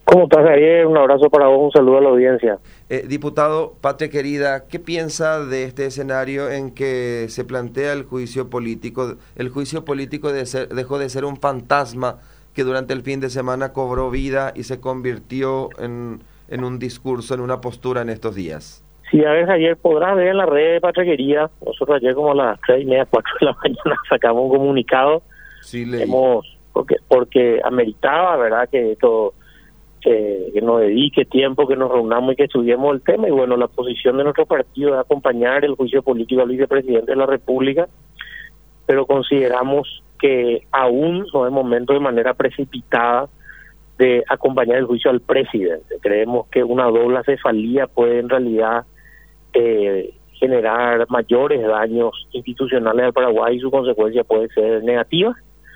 ¿Cómo estás, Javier? Un abrazo para vos, un saludo a la audiencia. Diputado, patria querida, ¿qué piensa de este escenario en que se plantea el juicio político? El juicio político dejó de ser un fantasma que durante el fin de semana cobró vida y se convirtió en un discurso, en una postura en estos días. Sí, a ver, Javier, podrás ver en la red de Patria Querida. Nosotros ayer como a las 3:30, 4 de la mañana sacamos un comunicado. Sí, leí. Porque ameritaba, ¿verdad?, que esto... que nos dedique tiempo, que nos reunamos y que estudiemos el tema. Y bueno, la posición de nuestro partido es acompañar el juicio político al vicepresidente de la República, pero consideramos que aún no es momento de manera precipitada de acompañar el juicio al presidente. Creemos que una doble cefalía puede en realidad generar mayores daños institucionales al Paraguay y su consecuencia puede ser negativa.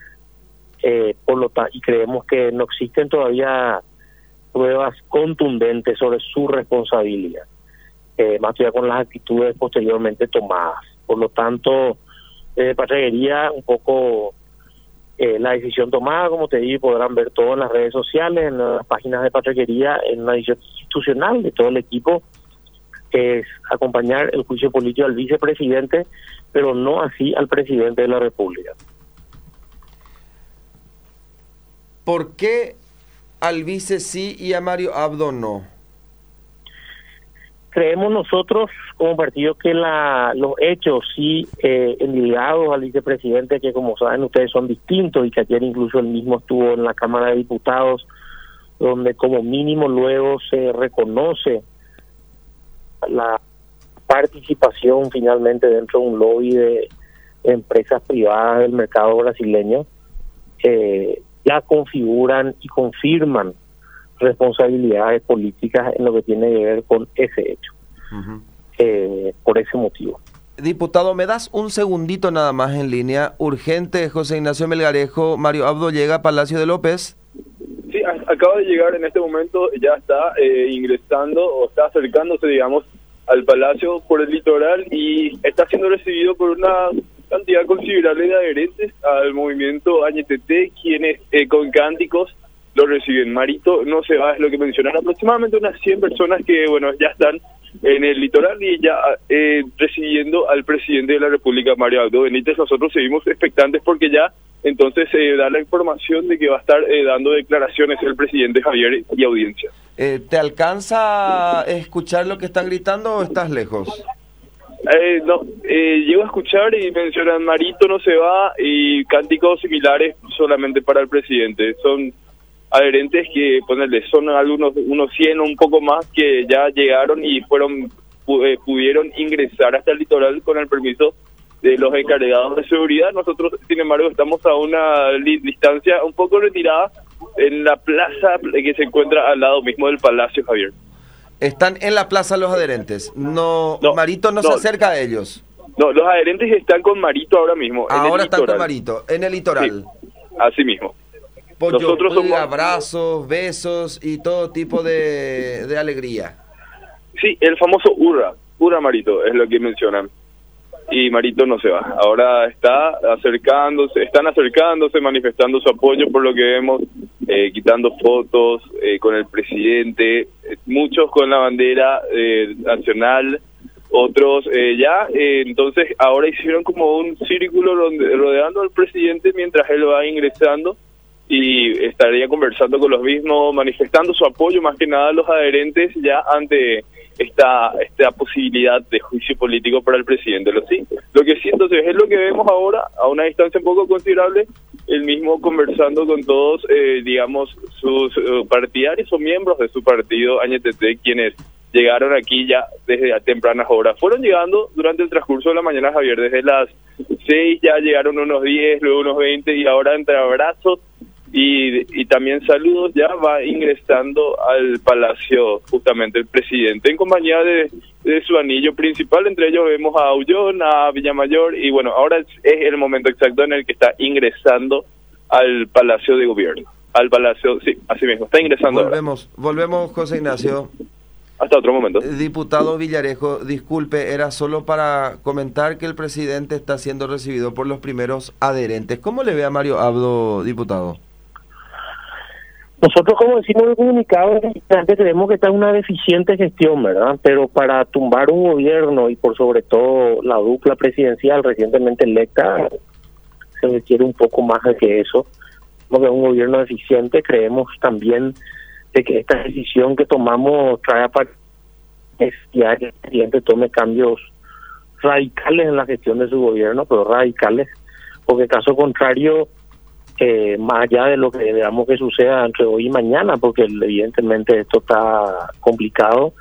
Y creemos que no existen todavía pruebas contundentes sobre su responsabilidad, más allá con las actitudes posteriormente tomadas. Por lo tanto, Patria Querida, un poco la decisión tomada, como te dije, podrán ver todo en las redes sociales, en las páginas de Patria Querida, en una decisión institucional de todo el equipo, es acompañar el juicio político al vicepresidente, pero no así al presidente de la República. ¿Por qué al vice sí y a Mario Abdo no? Creemos nosotros como partido que los hechos sí ligados al vicepresidente, que como saben ustedes son distintos, y que ayer incluso él mismo estuvo en la Cámara de Diputados, donde como mínimo luego se reconoce la participación finalmente dentro de un lobby de empresas privadas del mercado brasileño, ya configuran y confirman responsabilidades políticas en lo que tiene que ver con ese hecho. Por ese motivo. Diputado, ¿me das un segundito nada más en línea? Urgente, José Ignacio Melgarejo. Mario Abdo llega a Palacio de López. Sí, acaba de llegar en este momento, ya está ingresando o está acercándose, digamos, al Palacio por el litoral y está siendo recibido por una cantidad considerable de adherentes al movimiento AñTT, quienes con cánticos lo reciben. Marito no se va, es lo que mencionan, aproximadamente unas 100 personas que, bueno, ya están en el litoral y ya recibiendo al presidente de la República, Mario Abdo Benítez. Nosotros seguimos expectantes porque ya entonces da la información de que va a estar dando declaraciones el presidente Javier y audiencia. ¿Te alcanza a escuchar lo que están gritando o estás lejos? Llego a escuchar y mencionan Marito no se va y cánticos similares solamente para el presidente. Son adherentes que, ponerle, son algunos, unos 100 o un poco más que ya llegaron y pudieron ingresar hasta el litoral con el permiso de los encargados de seguridad. Nosotros, sin embargo, estamos a una distancia un poco retirada en la plaza que se encuentra al lado mismo del Palacio, Javier. Están en la plaza los adherentes. No, Marito no se acerca a ellos. No, los adherentes están con Marito ahora mismo. Ahora están con Marito, en el litoral. Sí, así mismo. Nosotros somos abrazos, besos y todo tipo de alegría. Sí, el famoso hurra Marito, es lo que mencionan. Y Marito no se va. Ahora están acercándose, manifestando su apoyo por lo que vemos, quitando fotos con el presidente, muchos con la bandera nacional, otros entonces ahora hicieron como un círculo rodeando al presidente mientras él va ingresando y estaría conversando con los mismos, manifestando su apoyo más que nada a los adherentes ya ante esta posibilidad de juicio político para el presidente. Lo que sí, entonces, es lo que vemos ahora, a una distancia un poco considerable, el mismo conversando con todos, digamos, sus partidarios o miembros de su partido AñTT, quienes llegaron aquí ya desde a tempranas horas. Fueron llegando durante el transcurso de la mañana, Javier, desde las 6 ya llegaron unos 10, luego unos 20, y ahora entre abrazos y también saludos ya va ingresando al Palacio justamente el presidente en compañía de su anillo principal. Entre ellos vemos a Aullón, a Villamayor, y bueno, ahora es el momento exacto en el que está ingresando al Palacio de Gobierno. Al Palacio, sí, así mismo, está ingresando. Volvemos, José Ignacio. Hasta otro momento. Diputado Villarejo, disculpe, era solo para comentar que el presidente está siendo recibido por los primeros adherentes. ¿Cómo le ve a Mario Abdo, diputado? Nosotros, como decimos en el comunicado, creemos que está en una deficiente gestión, ¿verdad? Pero para tumbar un gobierno y por sobre todo la dupla presidencial recientemente electa, se requiere un poco más de que eso. Porque es un gobierno deficiente, creemos también de que esta decisión que tomamos trae a necesidad que el presidente tome cambios radicales en la gestión de su gobierno, pero radicales, porque caso contrario, más allá de lo que veamos que suceda entre hoy y mañana, porque evidentemente esto está complicado,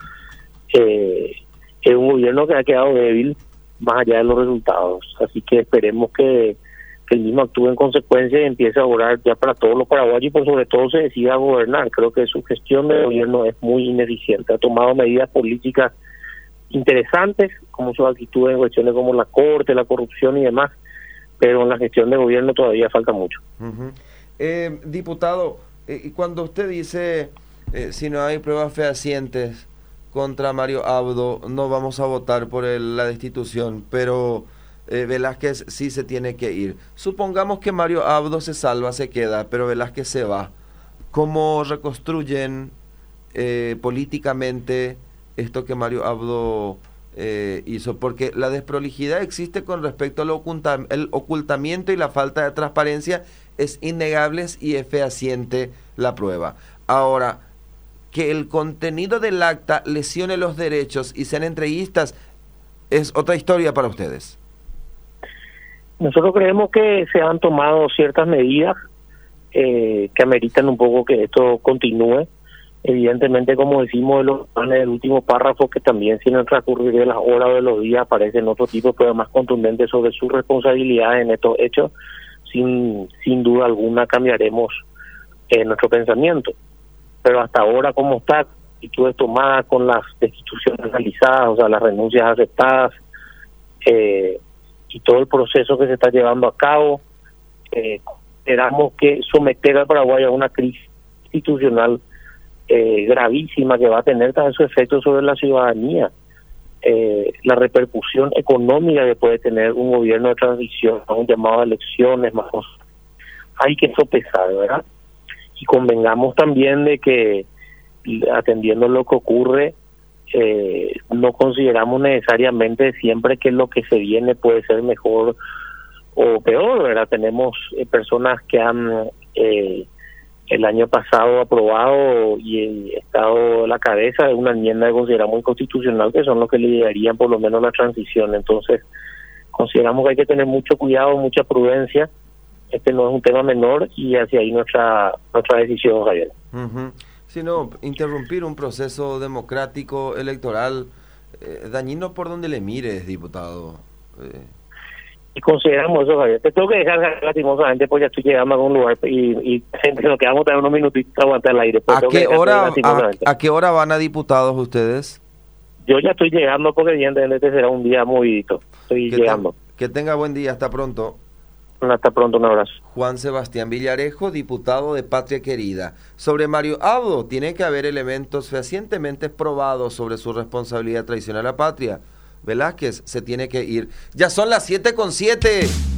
es un gobierno que ha quedado débil más allá de los resultados. Así que esperemos que el mismo actúe en consecuencia y empiece a obrar ya para todos los paraguayos y por sobre todo se decida a gobernar. Creo que su gestión de gobierno es muy ineficiente. Ha tomado medidas políticas interesantes, como su actitud en cuestiones como la corte, la corrupción y demás, pero en la gestión de gobierno todavía falta mucho. Diputado, cuando usted dice si no hay pruebas fehacientes contra Mario Abdo, no vamos a votar por la destitución, pero Velázquez sí se tiene que ir. Supongamos que Mario Abdo se salva, se queda, pero Velázquez se va. ¿Cómo reconstruyen políticamente esto que Mario Abdo hizo? Porque la desprolijidad existe con respecto al ocultamiento y la falta de transparencia es innegable y es fehaciente la prueba. Ahora, que el contenido del acta lesione los derechos y sean entreguistas es otra historia para ustedes. Nosotros creemos que se han tomado ciertas medidas que ameritan un poco que esto continúe. Evidentemente, como decimos en el último párrafo, que también sin el transcurrir de las horas o de los días aparecen otro tipo, pero más contundentes sobre su responsabilidad en estos hechos, sin duda alguna cambiaremos nuestro pensamiento. Pero hasta ahora, como está, actitudes tomadas con las destituciones realizadas, o sea, las renuncias aceptadas, y todo el proceso que se está llevando a cabo, esperamos que someter al Paraguay a una crisis institucional gravísima que va a tener también su efecto sobre la ciudadanía, la repercusión económica que puede tener un gobierno de transición, un llamado a elecciones, más cosas. Hay que sopesar, ¿verdad? Y convengamos también de que, atendiendo lo que ocurre, no consideramos necesariamente siempre que lo que se viene puede ser mejor o peor, ¿verdad? Tenemos personas que han el año pasado aprobado y estado a la cabeza de una enmienda que consideramos inconstitucional, que son los que liderarían por lo menos la transición. Entonces, consideramos que hay que tener mucho cuidado, mucha prudencia. Este no es un tema menor y hacia ahí nuestra decisión, Javier. Sino interrumpir un proceso democrático electoral dañino por donde le mires, diputado. Y consideramos eso, Javier. Te tengo que dejar lastimosamente porque ya estoy llegando a algún lugar y nos quedamos unos minutitos a aguantar el aire. ¿A qué hora van a diputados ustedes? Yo ya estoy llegando porque evidentemente este será un día movidito. Estoy llegando. Que tenga buen día, hasta pronto. Hasta pronto, un abrazo. Juan Sebastián Villarejo, diputado de Patria Querida. Sobre Mario Abdo, tiene que haber elementos fehacientemente probados sobre su responsabilidad de traicionar a la patria. Velázquez se tiene que ir. Ya son las 7:07.